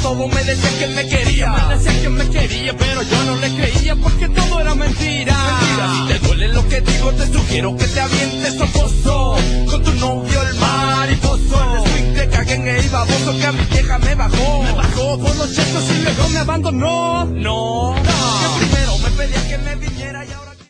todos me decían que me quería. Me decían que me quería, pero yo no le creía porque todo era mentira. Si te duele lo que digo, te sugiero que te avientes a pozo con tu novio el mariposo. El swing te cagué en el baboso que a mi vieja me bajó por los chetos y luego me abandonó. No.